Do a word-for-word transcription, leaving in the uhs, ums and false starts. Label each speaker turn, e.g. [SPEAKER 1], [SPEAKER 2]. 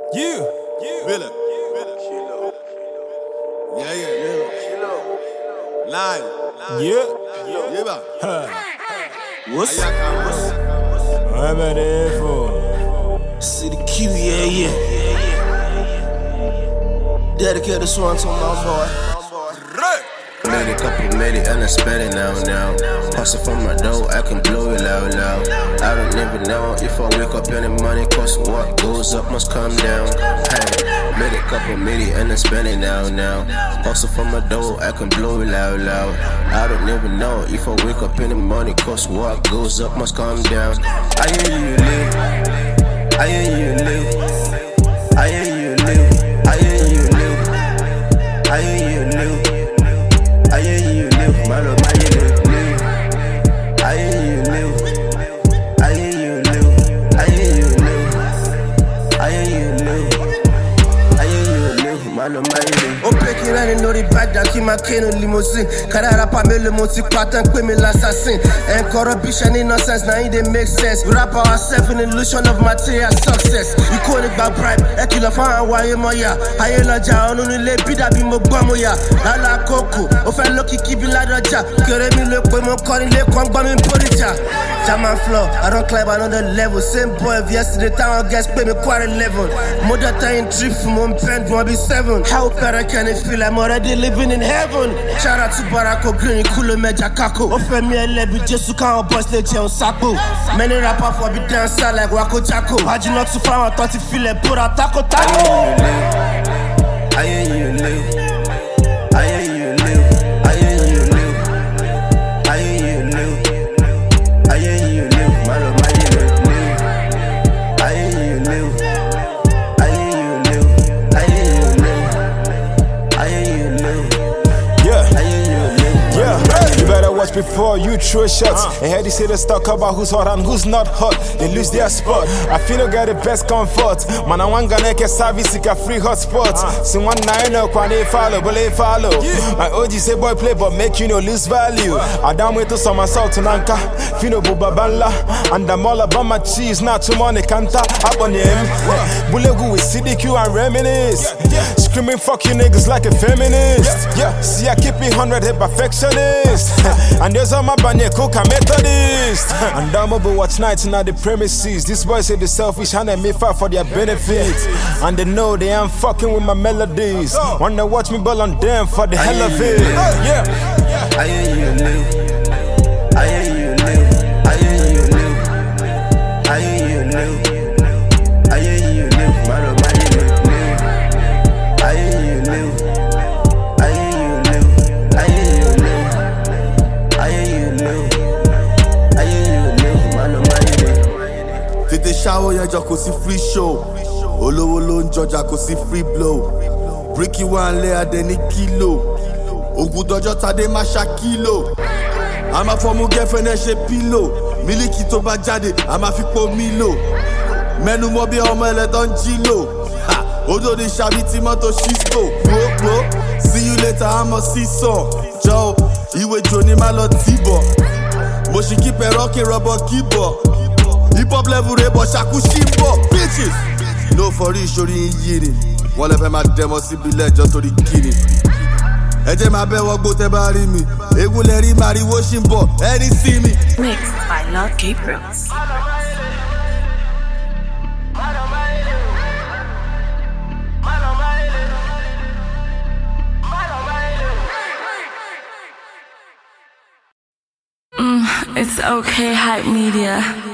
[SPEAKER 1] Yeah, yeah.
[SPEAKER 2] Billa. Yeah, yeah, yeah. Nine.
[SPEAKER 1] Yeah.
[SPEAKER 2] Yeah, ba.
[SPEAKER 1] What's
[SPEAKER 2] What's
[SPEAKER 1] I'm ready for
[SPEAKER 3] City Q, yeah, yeah. Dedicate this one to my boy.
[SPEAKER 4] Made a couple, made it, and I spend it now, now. Hustle from my dough, I can blow it loud, loud. I don't even know if I wake up and the money costs. What goes up must come down. Hey, made a couple, made it, and I spend it now, now. Hustle from my dough, I can blow it loud, loud. I don't even know if I wake up and the money costs. What goes up must come down. I hear you live, I hear you live, I hear you live, I hear you live, I hear you live. I hear you live, my love, my you live, live. I hear you live, I hear you live, I hear you live, I hear you live, I hear you live, my love, my you live. On peut qu'il a une autre bague dans qui m'a créé une limousine. Carrera pas me le monti patin, que me l'assassin. And corruption in nonsense, now it make sense. We wrap ourselves in illusion of material success. You call it by bribe, et tu le fais en voyer moya. Aye la ja, on nous les bida bimo guamoya. La la coco, on fait le qui bi la doja. Que remi le boy mon corps, il est con guamin porija. Jaman flow, I don't climb another level. Same boy of yesterday, time I guess, pay me quarter level. Mother time trip from one pen, one be seven. How better can it feel? I'm already living in heaven. Shout out to Barako Green, Kulu Meja Kako. Offer me a level, just to count boss, let you on Sako. Many rappers for be dancer like Wako Chaco. How'd you not to find? I thought you feel it, put out taco taco. I hear you live, I hear you live, I hear you live, I hear you live, I hear you live, my love, my you live, I hear you live, I hear you live, I hear you live, I hear you live,
[SPEAKER 1] yeah,
[SPEAKER 4] I hear you live,
[SPEAKER 1] yeah. You better watch before you throw shots. And hear these haters talk about who's hot and who's not hot. They lose their spot. I feel I got the best comfort. Man, I want gonna get service, a free hotspot. See one nine up when they follow, but they follow. My O G say boy play, but make you no lose value. I down with to some assault to Nanka, Fino Bubabanla, and I'm all about my cheese. Not too money canta up on him. Bulegu with C D Q and reminisce. Screaming fuck you niggas like a feminist. Yeah, see I keep it hundred hip perfectionist. And there's all my banya cook a methodist. And I'm over watch nights in the premises. These boys say the selfish and they me fight for their benefits. And they know they ain't fucking with my melodies. Wanna watch me ball on them for the hell of it. Yeah.
[SPEAKER 4] I hear you live, I hear you live, I hear you live, I hear you live, I hear you live, my love, my you live, I hear you live, I hear you live, I hear you live, I hear you live, I hear you live, my love, my you live.
[SPEAKER 2] Tètè ṣáwó yẹn jọ kò sí free show. Olówó ló ń jọjà kò sí free blow. Bricky wà ń lé adé ní kílò. Ògùn dọjọ́ tadé má ṣá kílò. A máa fọmú girlfriend ẹ ṣe pílò. Mílíkì tó bá jáde, a máa fi po mílò. Mẹ́nu mọ́ bí ọmọ ẹlẹ́tọ́ ń jí lò. Odò ní ṣàbí tí mọ́tò ṣíṣkò. Gbogbo, see you later, àmọ́ sísàn. Jọ ìwé jò ní má lọ tìbọ̀. Mo ṣì kí pẹ̀rọ kí rọ̀bọ̀ kíbọ̀. Hip hop level rẹ̀ bọ̀ ṣàkú ṣíbọ̀. Bitches! No for real, ṣorí yìí ni. Wọ́n lè fẹ́ máa dẹ̀mọ́ síbi lẹ́jọ́ torí kíni. Ẹ jẹ́ máa bẹ́ wọ́gbó tẹ́ bá rí mi. Egun lẹ rí màrìwó ṣì ń bọ̀, ẹni sí mi.
[SPEAKER 5] Mixed by Lord Gabriel.
[SPEAKER 6] Mm, it's okay, Hype Media.